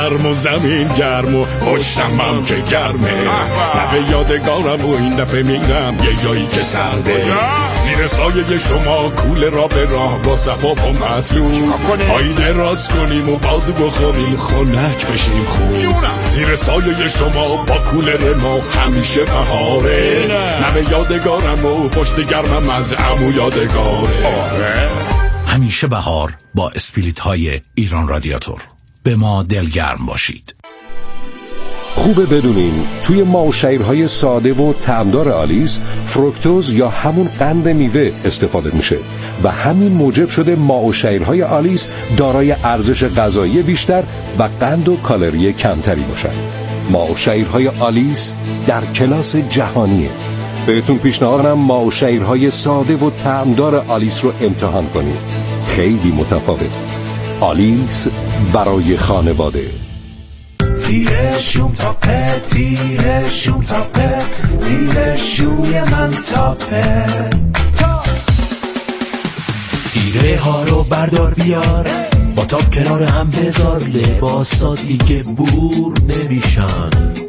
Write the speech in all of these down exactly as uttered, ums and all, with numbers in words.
گرم و زمین گرم و پشتم هم که گرمه. لبه یادگارم و این دفعه میرم یه جایی که سرده، زیر سایه شما کوله را به راه با صفا و مطلوب، پایی دراز کنیم و باد بخوریم خنک بشیم خوب. زیر سایه شما با کوله ما همیشه بهاره، لبه یادگارم و پشت گرمم از عمو یادگاره. همیشه بهار با اسپریت های ایران رادیاتور. به ما دلگرم باشید. خوبه بدونین توی ماه‌وشیرهای ساده و طعمدار آلیس فروکتوز یا همون قند میوه استفاده میشه و همین موجب شده ماه‌وشیرهای آلیس دارای ارزش غذایی بیشتر و قند و کالری کمتری باشن. ماه‌وشیرهای آلیس در کلاس جهانیه. بهتون پیشنهادم ماه‌وشیرهای ساده و طعمدار آلیس رو امتحان کنید. خیلی متفاوت. آلیس برای خانواده. تیره شوم تاپه، تیره شوم تاپه، تیره شوی من تاپه. تیره ها رو بردار بیار، با تاپ کنار هم بذار، لباسا دیگه بور نمیشن،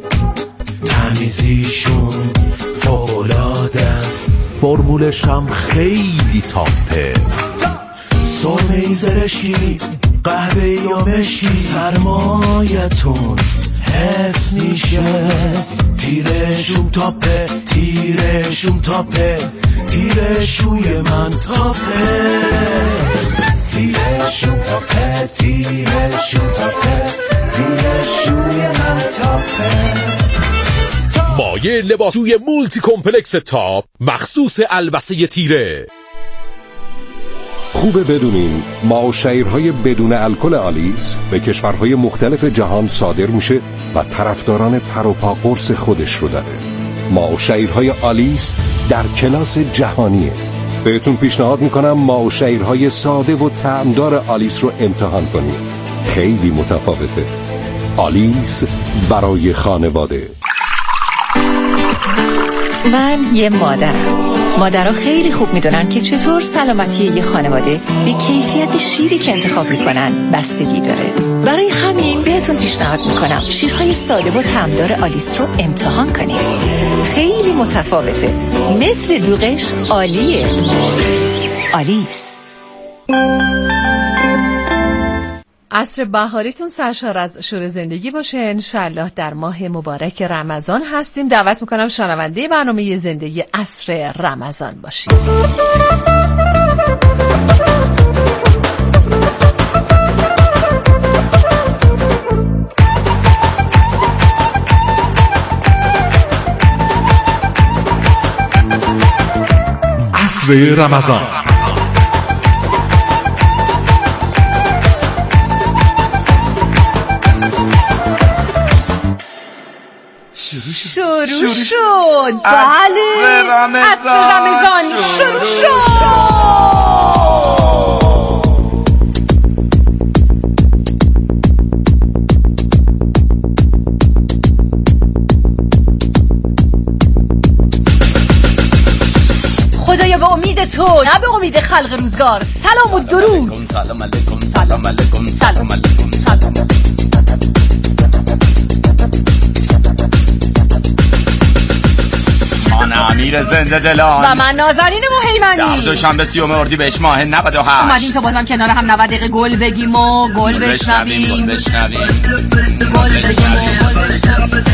تمیزیشون فوق‌العاده است، فرمولش هم خیلی تاپه. سرمه‌ای زرشکی، قهوه یا مشکی، سرمایتون حفظ میشه. تیره شوم تاپه، تیره شوم تاپه، تیره شوی من تاپه. تیره شوم تاپه، تیره شوم تاپه، تیره شوی من تاپه. مایه لباسوی مولتی کمپلکس تاپ مخصوص البسه تیره. خوبه بدونین ماه‌وشیرهای بدون الکل آلیس به کشورهای مختلف جهان صادر میشه و طرفداران پر و پا قرص خودش رو داره. ماه‌وشیرهای آلیس در کلاس جهانیه. بهتون پیشنهاد میکنم ماه‌وشیرهای ساده و طعمدار آلیس رو امتحان کنید. خیلی متفاوته. آلیس برای خانواده. من یه مادرم. مادرها خیلی خوب میدونن که چطور سلامتی یه خانواده به کیفیت شیری که انتخاب میکنن بستگی داره. برای همین بهتون پیشنهاد میکنم شیرهای ساده و طعمدار آلیس رو امتحان کنید. خیلی متفاوته. مثل دوغش عالیه. آلیس. عصر بهاریتون سرشار از شور زندگی باشه. انشالله در ماه مبارک رمضان هستیم. دعوت میکنم شنونده برنامه زندگی عصر رمضان باشید. عصر رمضان. شروع شد. بله عصر رمضان شروع شد. خدایا به امید تو نه به امید خلق روزگار. سلام و درود. سلام علیکم سلام علیکم سلام علیکم سلام. من امیر زنده دلان و من نازنین مهیمنی. در دوشنبه سیوم اردیبهشت ماه نود و هشت اومدیم تا بازم کنار هم نود دقیقه گل بگیم و گل بشنویم. گل بشنویم گل بگیم و گل بشنویم.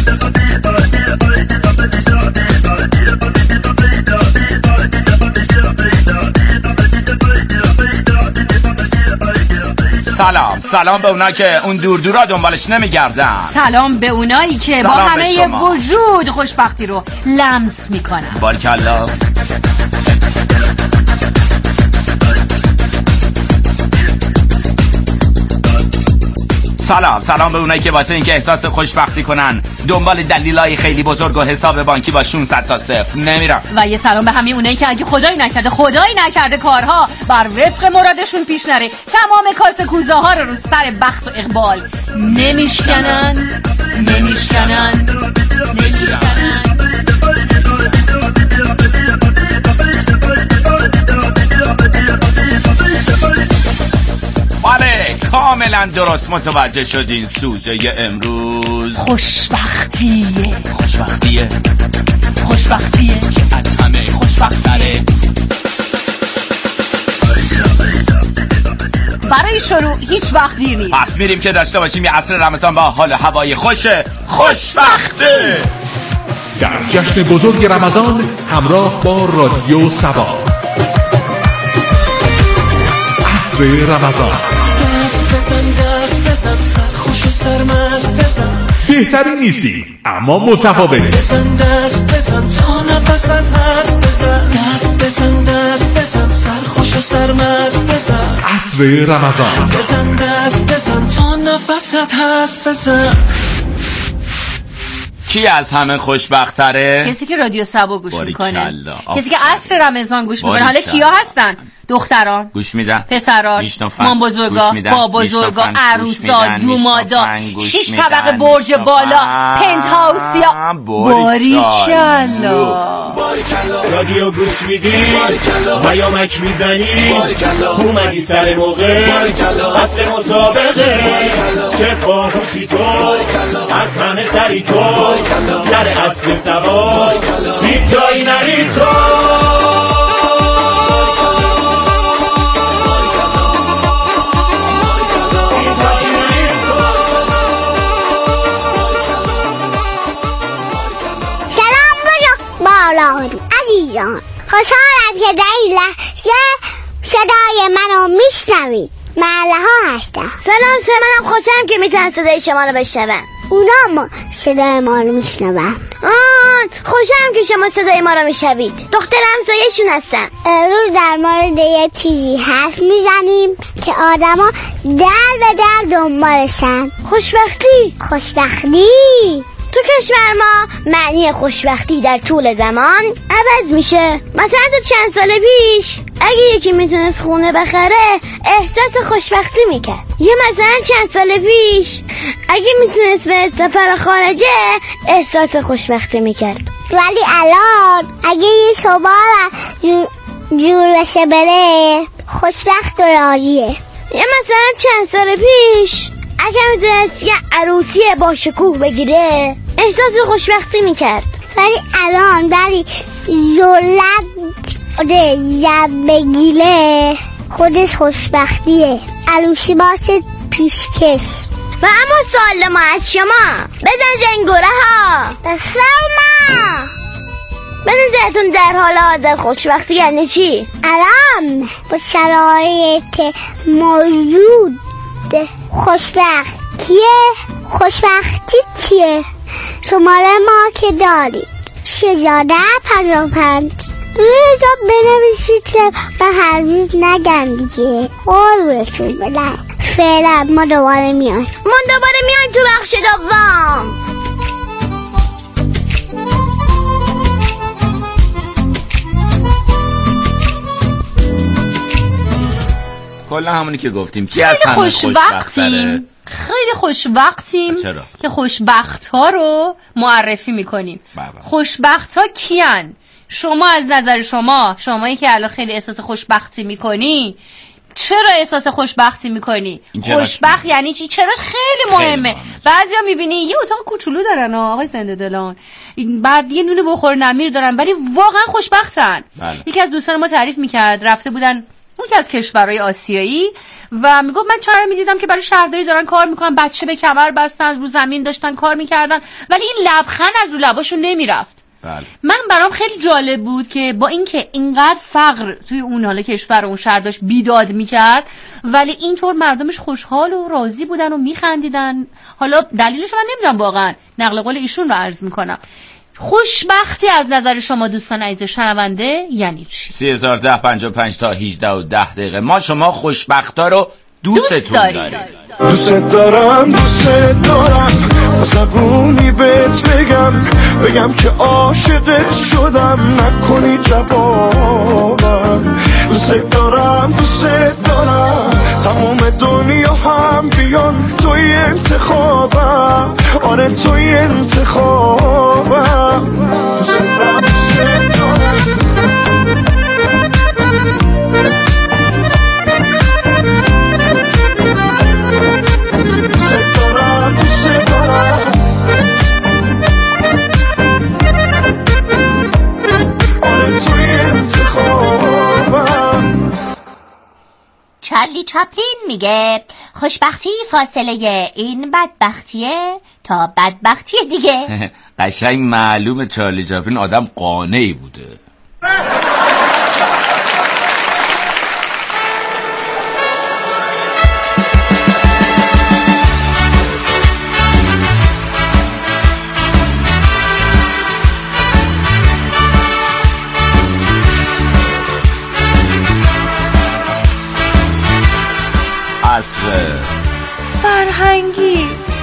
سلام سلام به اونایی که اون دور دورا دنبالش نمیگردن. سلام به اونایی که با همه وجود خوشبختی رو لمس میکنن. بارکالله. سلام سلام به اونایی که واسه اینکه احساس خوشبختی کنن دنبال دلایل خیلی بزرگ و حساب بانکی با ششصد تا صفر نمیرن. و یه سلام به همه اونایی که اگه خدایی نکرده خدایی نکرده کارها بر وفق مرادشون پیش نره تمام کاسه کوزه ها رو رو سر بخت و اقبال نمیشکنن نمیشکنن نمیشکنن. بله کاملا درست متوجه شدین سوژه امروز خوشبختیه. خوشبختیه خوشبختیه که از همه خوشبخت‌تره. برای شروع هیچ وقت دیر نیست. پس میریم که داشته باشیم یه عصر رمضان با حال هوای خوش خوشبخته. در جشن بزرگ رمضان همراه با رادیو سبا. عصر رمضان. دست بزن دست بزن سرخوش و سرمست بزن. بهتری نیستی اما متفاوتی. بزن دست بزن تا نفست هست بزن. دست بزن دست بزن سرخوش و سرمست بزن. عصر رمضان. بزن دست بزن تا نفست هست بزن. کی از همه خوشبخت‌تره؟ کسی که رادیو سبا گوش میکنه، کسی که عصر رمضان گوش میکنه. حالا کیا هستن؟ دختران گوش میدن، پسران، مام بزرگا، با بزرگا، عروسا، دومادا، شش طبقه برج بالا، پنت هاوسیا. باریکلا رادیو گوش میدی، پیامک میزنی، اومدی سر موقع، اصل مسابقه، چه باهوشی تو، از همه سری تو، سر اصل سوار، هیچ جایی نری تو. عزیزان خوشحالم که در این لحظه صدای منو میشنوید. محله ها هستم. سلام سلام، منم خوشحالم که میتونم صدای شما رو بشنوم. اونا ما صدای ما رو میشنون. آن خوشحالم که شما صدای ما رو میشنوید. دختر همسایه‌شون هستم. امروز در مورد یه چیزی حرف میزنیم که آدما در به در دنبالشن. خوشبختی. خوشبختی تو کشور ما معنی خوشبختی در طول زمان عوض میشه. مثلا تو چند سال پیش اگه یکی میتونست خونه بخره احساس خوشبختی میکرد. یا مثلا چند سال پیش اگه میتونست به سفر خارجه احساس خوشبختی میکرد. ولی الان اگه یه صبح جور, جور بشه بره خوشبخت و راضیه. یا مثلا چند سال پیش اگه میتونست یه عروسی با شکوه بگیره احساس خوشبختی میکرد. ولی الان ولی زولت زد بگیره خودش خوشبختیه. عروسی باشه پیشکش. و اما سوال ما از شما، بزن زنگوره ها بفرما، به نظرتون در حال حاضر خوشبختی یعنی چی؟ الان با شرایط موجود خوشبخت کیه؟ خوشبختی چیه؟ شماره ما که دارید شجاده پنجاه پنج اینجا بنویسید که من هر روز نگم دیگه. قربونتون بدم. فعلا ما دوباره میایم ما دوباره میایم تو بخش دوم. کلا همونی که گفتیم کی از همه خوشبختیم. خیلی خوشبختیم که خوشبخت ها رو معرفی میکنیم. خوشبخت ها کیان؟ شما از نظر شما، شمایی که الان خیلی احساس خوشبختی میکنی، چرا احساس خوشبختی میکنی؟ خوشبخت یعنی چی؟ چرا خیلی مهمه. بعضیا میبینی یه اتاق کوچولو دارن آقای زنده دلان، بعد یه دونه بخور نمیر دارن ولی واقعا خوشبختن. بله. یکی از دوستان ما تعریف میکرد رفته بودن یکی از کشورهای آسیایی و میگفت من چهار میدیدم که برای شهرداری دارن کار میکنن، بچه به کمر بستن، رو زمین داشتن کار میکردن ولی این لبخند از رو لباشون نمیرفت. بله. من برام خیلی جالب بود که با اینکه اینقدر فقر توی اون حالا کشور اون شهر داشت بیداد میکرد ولی اینطور مردمش خوشحال و راضی بودن و میخندیدن. حالا دلیلش رو نمیدونم واقعا، نقل قول ایشون رو عرض میکنم. خوشبختی از نظر شما دوستان عزیز شنونده یعنی چی؟ سی هزار ده پنجاه و پنج تا هجده و ده دقیقه. ما شما خوشبختا رو دوستتون دوست داریم. دوست دارم دوست دارم زبونی بهت بگم بگم که عاشقت شدم نکنی جوابم. دوست دارم دوست دارم تمام دنیا هم بیان توی انتخابم. آره توی انتخابم. دوست دارم دوست دارم چارلی چاپلین میگه خوشبختی فاصله این بدبختیه تا بدبختی دیگه. قشنگ معلومه چارلی چاپلین آدم قانعی بوده. عصر فرهنگی.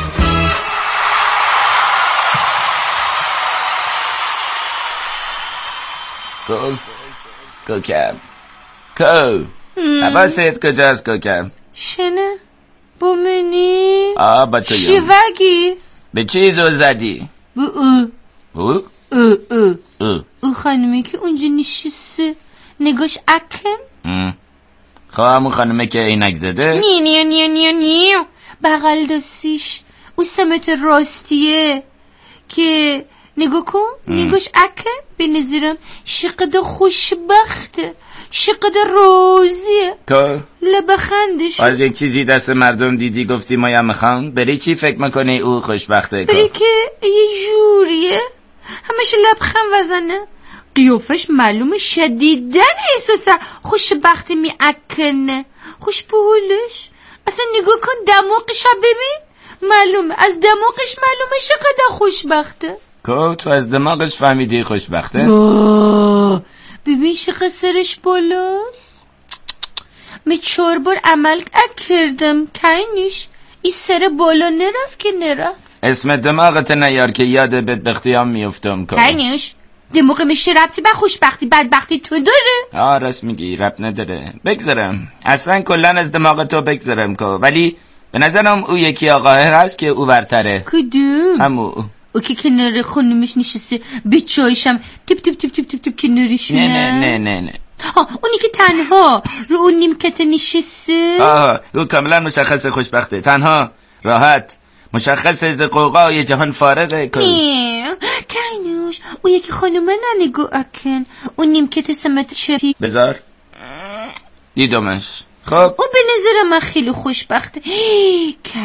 کو کوکم کو حواست کجاست کوکم؟ شنه بومنی آه با تو شیوگی به چی زل زدی؟ به او او؟ او او او او خانمه که اونجا نشسته نگاش اکن. خب همون خانمه که اینک زده؟ نی نی نی نی نی بغل دستیش او سمت راستیه که نگاه کن نگاش اکن به نظرم شقد خوشبخته شقد روزیه که؟ لبخندش از یک چیزی دست مردم دیدی گفتی ما هم میخوام بری چی فکر میکنی او خوشبخته؟ بری که یه جوریه همش لبخند وزنه قیافش معلومه شدیدن احساس خوشبختی میاکنه خوش بهولش اصلا نگاه کن دماغش ببین معلومه از دماغش معلومه چقدر خوشبخته. که تو از دماغش فهمیدی خوشبخته؟ ببین چقدر سرش بالاست من چهار بار عمل کردم کینش این سر بالا نرفت که نرفت. اسم دماغت نیار که یاد بدبختی هم میفتم که کینش دماغ میشه ربطی به خوشبختی بدبختی تو داره؟ آه راست میگی ربط نداره. بگذارم اصلا کلن از دماغ تو بگذارم که ولی به نظرم او یکی آقاه هست که او برتره. کدوم؟ همو او که کنار خونمش نشسته به چایشم تیپ تیپ تیپ تیپ تیپ تیپ کنارشونه. نه نه نه نه ها اونی که تنها رو اون نیمکت نشسته. آه او کاملا مشخص خوشبخته تنها راحت مشخص از قوقای جهان فارغه. که کینوش او یکی خانومه ننگو اکن اون نیمکت سمت چپی بذار دیدمش. خب او به نظر من خیلی خوشبخته. که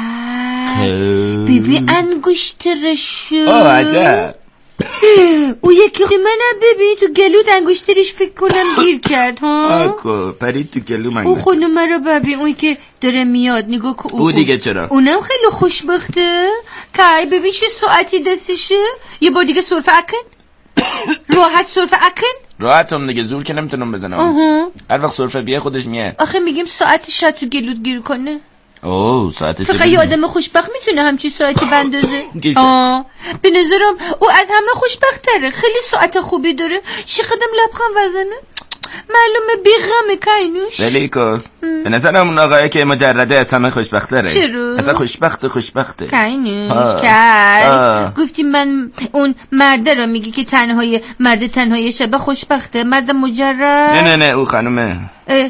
بیبی انگشت رشو. آه عجب او یکی من ببین تو گلود انگشترش فکر کنم گیر کرد ها. آکو پرید تو گلو من. او خانومه رو ببین اون که داره میاد نگاه کن. او دیگه چرا؟ اونم خیلی خوشبخته. که ببین چه ساعتی دستشه. یه بار دیگه سرفه اکن راحت سرفه اکن. راحت هم دیگه زور که نمیتونم بزنم. هر وقت سرفه بیه خودش میه. آخه میگیم ساعتی شاید تو گلود گیر کنه. اوه ساعتش فقط یه آدم خوشبخت میتونه همچی ساعتی بندازه. آه به نظرم او از همه خوشبخت تره خیلی ساعت خوبی داره چقدر لبخند وزنه معلومه بیغمه کینوش. ولی که به نظرم اون آقایی که مجرده از همه خوشبخت تره. چرا؟ اصلا خوشبخت خوشبخته کینوش. که گفتی من اون مرده رو میگی که تنهای مرد تنهای شبه خوشبخته مرد مجرد. نه نه نه او خانومه.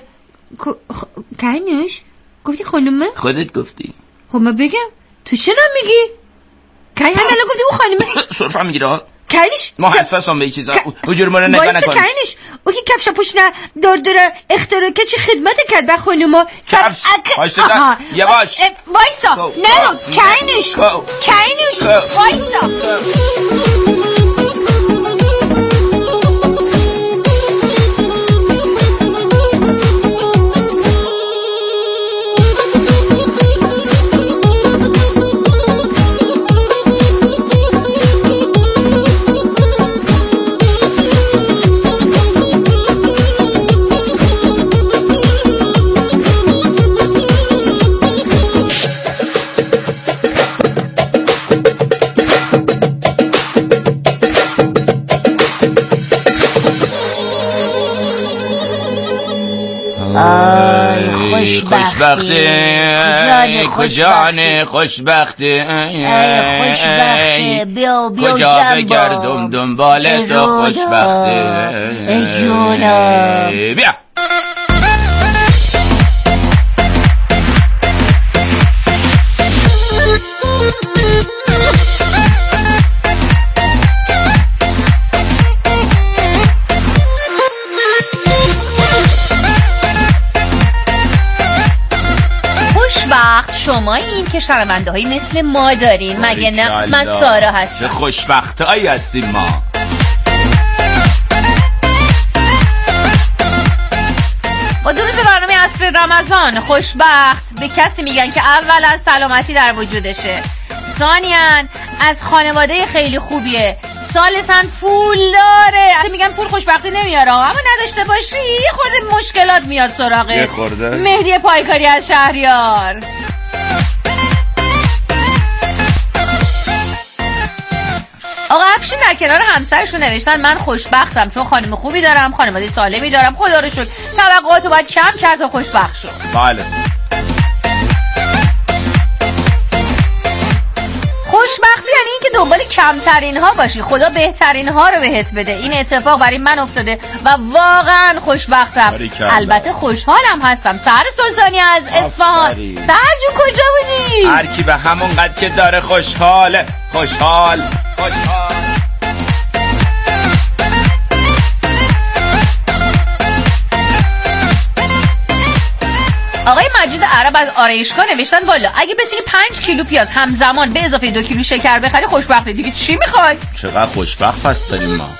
کینوش گفتی خانومه؟ خودت گفتی. خب من بگم تو چرا میگی؟ کی همه الان گفتی او خانومه؟ سرفه میگیره کینش ما حساس هم به چیزا اونجور ما رو نگاه نکن. کینش او که کفش پوش نه دار داره اختراع که چی خدمت کرد به خانوما. کفش وایسا یواش وایسا نه کینش کینش وایسا. خوشبخته کجانه خوشبخته ای خوشبخته بیا بیا کجا بگردم دنبال تو خوشبخته ای جونم بیا شما این که شرمنده هایی مثل ما دارین، مگه نه؟ من سارا هستم. چه خوشبخت هایی هستیم ما. با درود به برنامه عصر رمضان، خوشبخت به کسی میگن که اولا سلامتی در وجودشه، ثانیاً از خانواده خیلی خوبیه، ثالثاً پول داره. اصلا میگن پول خوشبختی نمیاره، اما نداشته باشی یه خورده مشکلات میاد سراغت. یه خورده. مهدی پایکاری از شهریار. آقا افشین در کنار همسرشون نوشتن من خوشبختم چون خانم خوبی دارم، خانواده سالمی دارم، خدا رو شکر. توقعاتو باید کم کرد تا خوشبخت شد. بله. خوشبختی یعنی این که دنبال کمترین ها باشی، خدا بهترین ها رو بهت بده. این اتفاق برای من افتاده و واقعا خوشبختم. البته خوشحالم هستم. سحر سلطانی از اصفهان. سحر جون کجا بودی؟ هر کی به همون قد که داره خوشحاله. خوشحال خوشحال. آقای مجید عرب از آرایشگاه نوشتن والا اگه بتونی پنج کیلو پیاز همزمان به اضافه دو کیلو شکر بخری خوشبختی دیگه چی میخوای؟ چقدر خوشبخت پس داریم ما.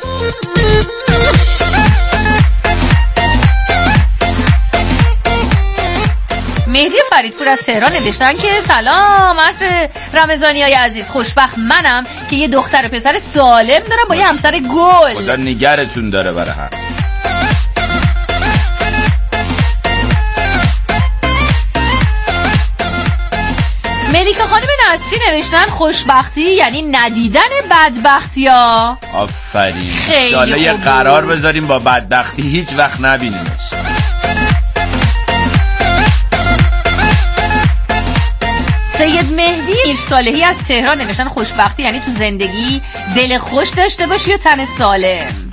مهدی فریدپور از تهران نوشتن که سلام عصر رمضانی های عزیز، خوشبخت منم که یه دختر و پسر سالم دارم با یه همسر گل. خدا نگرتون داره برای هم. ملیکا خانم نصری نوشتن خوشبختی یعنی ندیدن بدبختی ها. آفرین. انشالله یه قرار بذاریم با بدبختی هیچ وقت نبینیمش. سید مهدی ایرصالحی از تهران نوشتن خوشبختی یعنی تو زندگی دل خوش داشته باشی و تن سالم.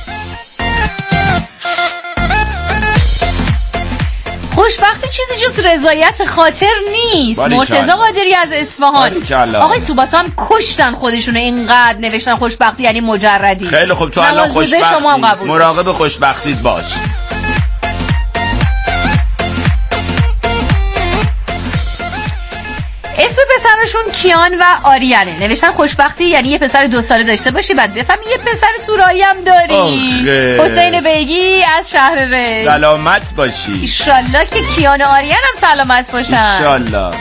خوشبختی چیزی جز رضایت خاطر نیست. مرتضی قادری از اصفهان. آقای سوباسا هم کشتن خودشونو اینقدر نوشتن خوشبختی یعنی مجردی. خیلی خوب تو الان خوشبختی، مراقب خوشبختیت باش. اسم پسرشون کیان و آریانه نوشتن خوشبختی یعنی یه پسر دو ساله داشته باشی بعد بفهمی یه پسر تورایی هم داری. حسین بیگی از شهر ری. سلامت باشی. ایشالله که کیان و آریان هم سلامت باشن. ایشالله.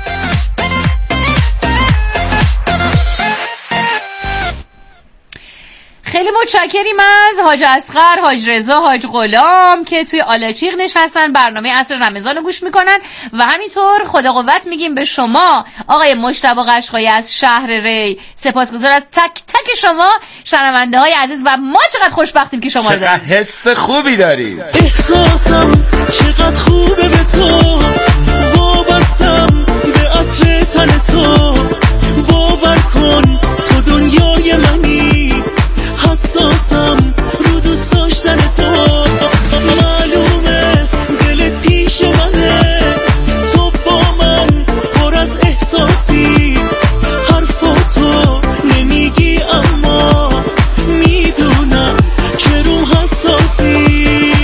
خیلی متشکریم از حاج اصغر، حاج رضا، حاج غلام که توی آلاچیق نشستن برنامه عصر رمضان رو گوش میکنن و همینطور خدا قوت میگیم به شما آقای مجتبی قشقایی از شهر ری. سپاسگزار از تک تک شما شنونده های عزیز و ما چقدر خوشبختیم که شما رو داریم. چقدر حس خوبی داریم. احساسم چقدر خوبه به تو، وابستم به عطر تن تو، باور کن تو دنیای منی، حساسم رو دوست داشتن تو، معلومه دلت پیش منه، تو با من پر از احساسی، حرفاتو نمیگی اما میدونم که رو حساسی.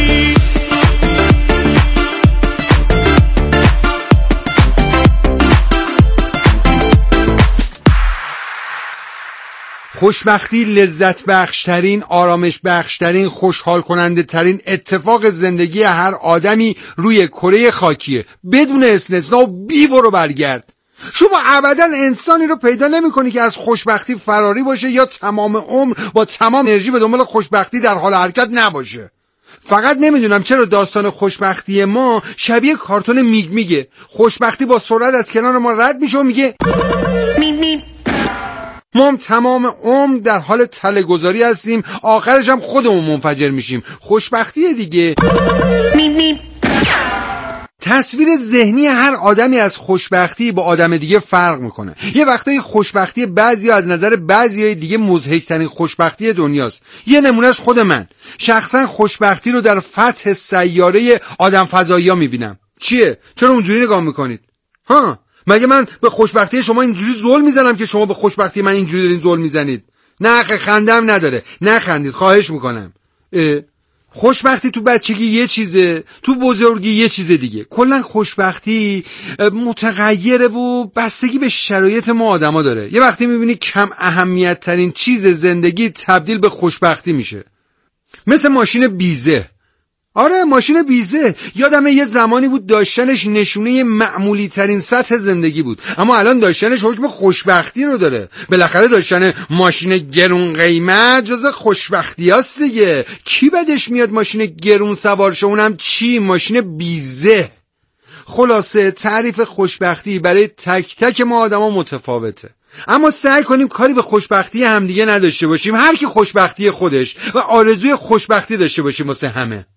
خوشبختی لذت بخشترین، آرامش بخشترین، خوشحال کننده ترین اتفاق زندگی هر آدمی روی کره خاکیه، بدون استثنا و بی برو برگرد. شما ابدا انسانی رو پیدا نمی کنی که از خوشبختی فراری باشه یا تمام عمر با تمام انرژی به دنبال خوشبختی در حال حرکت نباشه. فقط نمیدونم چرا داستان خوشبختی ما شبیه کارتون میگ میگه. خوشبختی با سرعت از کنار ما رد میشه و میگه میگ میگ. ما هم تمام عمر در حال تله گذاری هستیم، آخرش هم خودمون منفجر میشیم. خوشبختی دیگه. می می. تصویر ذهنی هر آدمی از خوشبختی با آدم دیگه فرق میکنه. یه وقتایی خوشبختی بعضیا از نظر بعضیای دیگه مضحک‌ترین خوشبختی دنیاست. یه نمونهش خود من. شخصا خوشبختی رو در فتح سیاره آدم فضایی‌ها میبینم. چیه؟ چرا اونجوری نگاه میکنید؟ ها؟ مگه من به خوشبختی شما اینجوری زل میزنم که شما به خوشبختی من اینجوری دارین زل میزنید؟ نه خندم نداره. نه خندید، خواهش میکنم. خوشبختی تو بچگی یه چیزه، تو بزرگی یه چیز دیگه. کلا خوشبختی متغیره و بستگی به شرایط ما آدما داره. یه وقتی میبینی کم اهمیت ترین چیز زندگی تبدیل به خوشبختی میشه، مثل ماشین بیزه. آره ماشین بیزه، یادمه یه زمانی بود داشتنش نشونه معمولی ترین سطح زندگی بود، اما الان داشتنش حکم خوشبختی رو داره. بالاخره داشتن ماشین گرون قیمت جز خوشبختی هست دیگه. کی بدش میاد ماشین گرون سوار شه، اونم چی؟ ماشین بیزه. خلاصه تعریف خوشبختی برای تک تک ما آدما متفاوته، اما سعی کنیم کاری به خوشبختی همدیگه نداشته باشیم. هر کی خوشبختی خودش و آرزوی خوشبختی داشته باشیم واسه همه.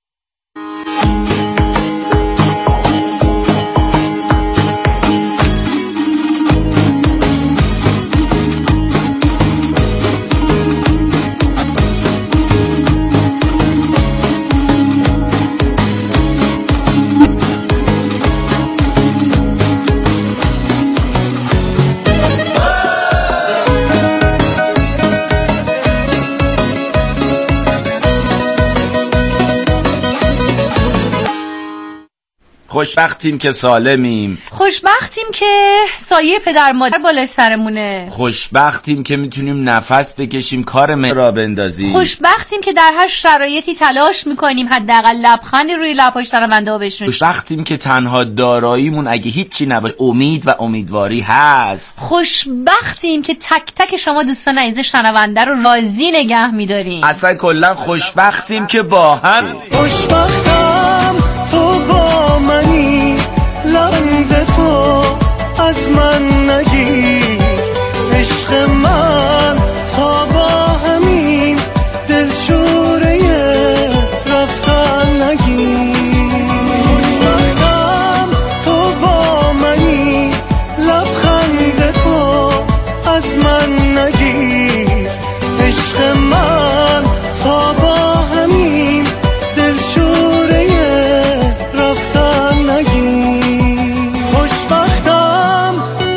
خوشبختیم که سالمیم، خوشبختیم که سایه پدر مادر بالای سرمونه، خوشبختیم که میتونیم نفس بکشیم کار را بندازیم، خوشبختیم که در هر شرایطی تلاش میکنیم حداقل لبخندی روی لب‌های شنونده ها بشنویم، خوشبختیم که تنها داراییمون اگه هیچی نباشه امید و امیدواری هست، خوشبختیم که تک تک شما دوستان عزیز شنونده رو راضی نگه میداریم. اصلا کلا خوشبختیم که با هم. خوشبختم تو با منی، لبخند تو از من نگیر، عشق من تا با همین دلشوره رفتن نگیر. خوشبختم تو با منی، لبخند تو از من نگیر، عشق من تا با همین دلشوره رفتن نگیر. خوشبختم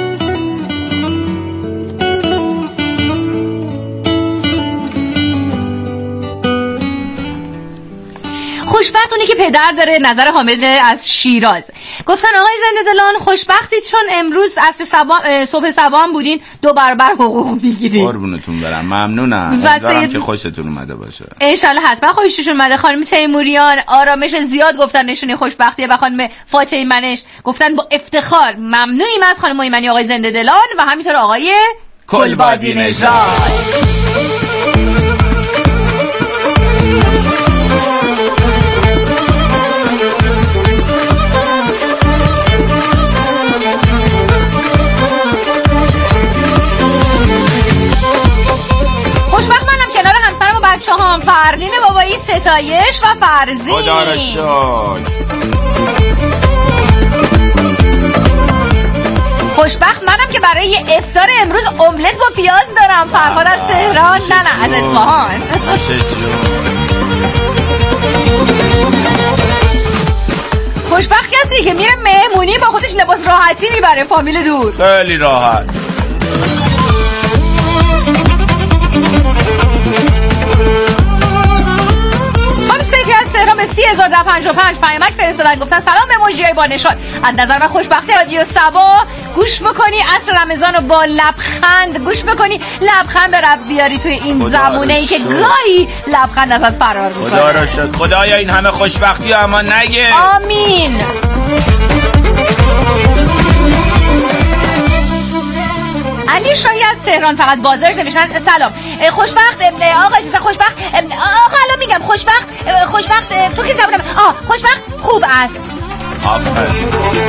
خوشبخت اونی که پدر داره. نظر حامد از شیراز گفتن آقای زنده دلان خوشبختی چون امروز عصر صبح صبح صبح بودین دو برابر حقوق میگیرین. قربونتون برم، ممنونم. امیدوارم که خوشتون اومده باشه. ان شاء الله حتما خوشتون اومده. خانم تیموریان آرامش زیاد گفتن نشونه خوشبختیه و خانم فاطمه منش گفتن با افتخار ممنونیم از خانم ایمنی آقای زنده دلان و همینطور آقای کلبادی نژاد. خوشبخت منم کنار همسرم و بچه هم فردین بابایی ستایش و فرزین. خدا را شکر. خوشبخت منم که برای افطار امروز املت با پیاز دارم. فرهاد از تهران. نه نه از اصفهان. خوشبخت کسی که میره مهمونی با خودش لباس راحتی میبره، فامیل دور. خیلی راحت. خانم سیفی از تهران به سی هزار و پنجاه و پنج پیامک فرستادن گفتن سلام به موجیای با نشان. از نظر من خوشبختی رادیو سبا گوش میکنی عصر رمضان رو با لبخند گوش میکنی، لبخند به رب بیاری توی این زمونه ای که گاهی لبخند ازت فرار میکنه. خدا را شکر. خدایا این همه خوشبختی اما نگه. آمین. علی شاهی از تهران فقط بازارش نمیشن سلام خوشبخت آقا چیزا خوشبخت آقا الان میگم خوشبخت خوشبخت تو که زبونم آه خوشبخت خوب است. آفرین.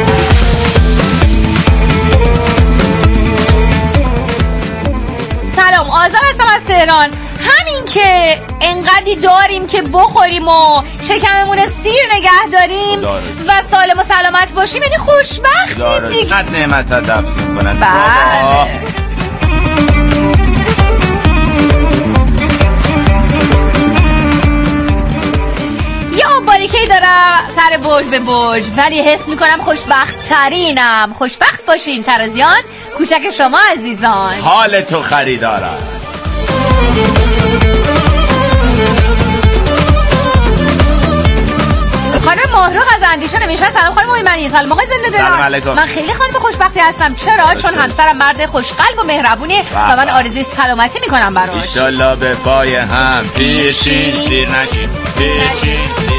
سلام آزم هستم از تهران. همین که انقدری داریم که بخوریم و شکممون سیر نگه داریم و سالم و سلامت باشیم یعنی خوشبختیم دیگه. قد نعمت ها دفت میکنن. بله. یه آب باریکه‌ای دارم سر برج به برج ولی حس میکنم خوشبخت ترینم. خوشبخت باشین ترازیان کوچک شما عزیزان. حال تو خریدارم. شاهرخ از اندیشه نوشته سلام خانم ایمنی. سلام آقای زنده دلار. من خیلی خانم خوشبختی هستم. چرا؟ چون همسرم مرد خوشقلب و مهربونه و من آرزوی سلامتی میکنم براش. ان شاءالله به پای هم پیشین سیر نشین. پیشین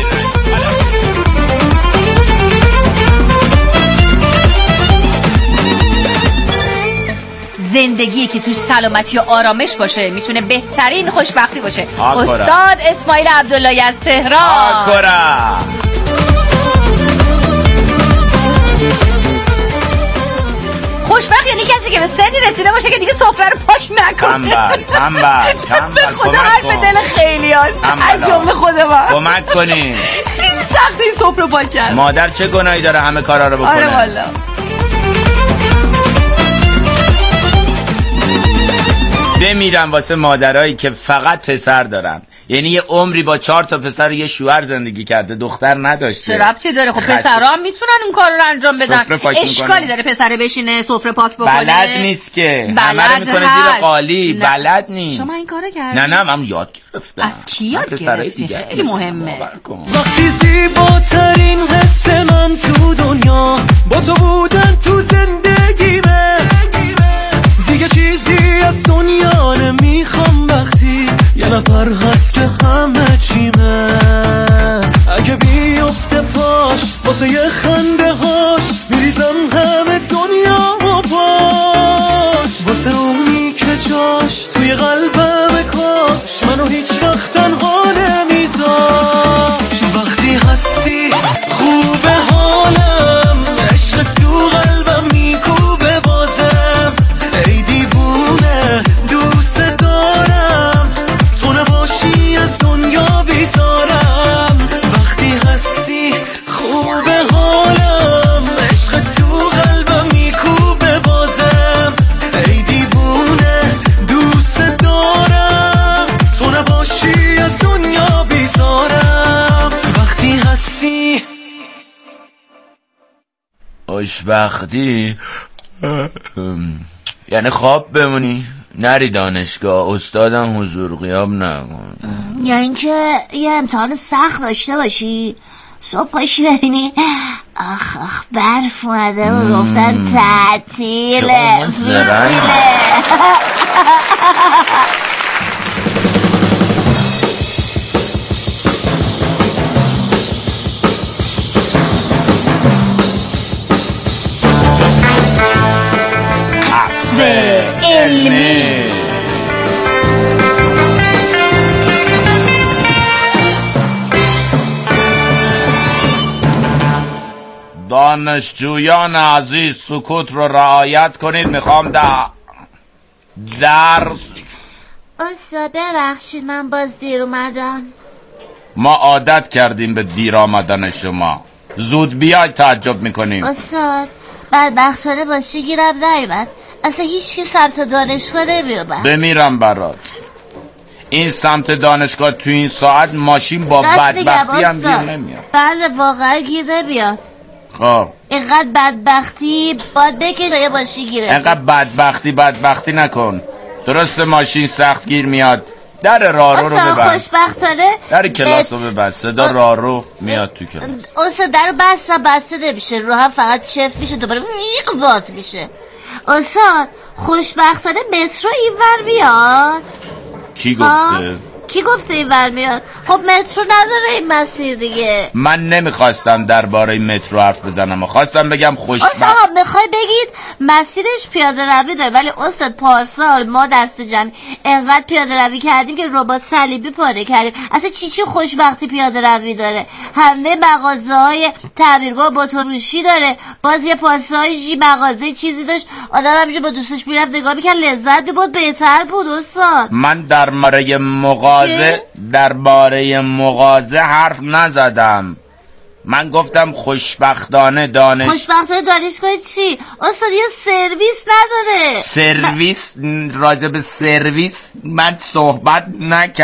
زندگی که توش سلامتی و آرامش باشه میتونه بهترین خوشبختی باشه. استاد اسماعیل عبداللهی از تهران. آکورا. خوشبخت یعنی کسی که به سنی رسیده باشه که دیگه سفره رو پاک نکنه. تنبل تنبل تنبل. به خدا حرف دل خیلی هست از جمله خود من. کمک کنین. خیلی سخت این سفره رو پاک کرد. مادر چه گناهی داره همه کارا رو بکنه؟ آره والا. بمیرم واسه مادرایی که فقط پسر دارن. یعنی یه عمری با چهار تا پسر و یه شوهر زندگی کرده، دختر نداشته. چه ربطی داره؟ خب پسرا هم میتونن اون کار رو انجام بدن. اشکالی داره پسره بشینه سفره پاک بکنه؟ بلد نیست که. بلد همه رو میکنه زیر قالی. بلد نیست. شما این کارو کردی؟ نه نه من یاد گرفتم. از کی یاد گرفتی؟ خیلی مهمه. وقتی زیباترین حس من تو دنیا با تو بودن تو زندگیمه، دیگه چیزی از دنیا نمیخوام وقتی یه نفر هست که همه چیمه. اگه بیفته پاش واسه یه خنده هاش میریزم همه دنیا و پاش، واسه اونی که جاش توی قلبم کاش منو هیچ وقت تنها نمیذاش. وقتی هستی خوبه حالم، عشق تو قلبم میکوبه بازم، ای دیوونه دوست دارم، تو نباشی از دنیا بیزارم. وقتی هستی خوبه حالم، عشق تو قلبم میکوبه بازم، ای دیوونه دوست دارم، تو نباشی از دنیا بیزارم. وقتی هستی خوشبختی یعنی خواب بمونی، نری دانشگاه، استادم حضور غیاب نکن، یا اینکه یه امتحان سخت داشته باشی صبح پاشی ببینی آخ آخ برف اومده و گفتن تعطیله علمی. دانشجویان عزیز سکوت رو رعایت کنید. میخوام در درس. استاد ببخشید من باز دیر اومدم. ما عادت کردیم به دیر آمدن شما، زود بیاید تعجب میکنیم. استاد بدبختانه باشی گیرم نیومد، اصلا هیچ کی سمت دانشگاه نمیومد. بمیرم برات. این سمت دانشگاه تو این ساعت ماشین با بدبختی هم گیر نمیاد. بله واقعا گیر نمیاد. خب اینقدر بدبختی باید بکشه باشی گیره. اینقدر بدبختی بدبختی نکن. درست ماشین سخت گیر میاد، در راهرو رو ببند. خوشبختانه در کلاس رو ببند، صدا راهرو میاد تو کلاس. استاد در بسته بسته نمیشه، رو هم فقط چف میشه دوباره میق واز میشه. استاد خوشبختانه مترو اینور میاد. کی گفته؟ کی گفته اینور میاد؟ خب مترو نداره این مسیر دیگه. من نمیخواستم درباره مترو حرف بزنم، و خواستم بگم خوشبخت. استاد میخوای بگید مسیرش پیاده روی داره، ولی استاد پارسال ما دست جمعی انقدر پیاده روی کردیم که ربات صلیبی پاره کردیم. اصلا چی چی خوشبختی پیاده روی داره؟ همه مغازه های تعمیرگاه با فروشی داره، باز یه پاساژی مغازه چیزی داشت، آدم همینجا با دوستش میرفت نگاه میکرد، لذت میبرد، بهتر بود. استاد من در ماره مغازه درباره مغازه حرف نزدم، من گفتم خوشبختانه دانش خوشبختانه دانشگاه چی؟ استاد یه سرویس نداره. سرویس؟ راجب سرویس من صحبت نکردم.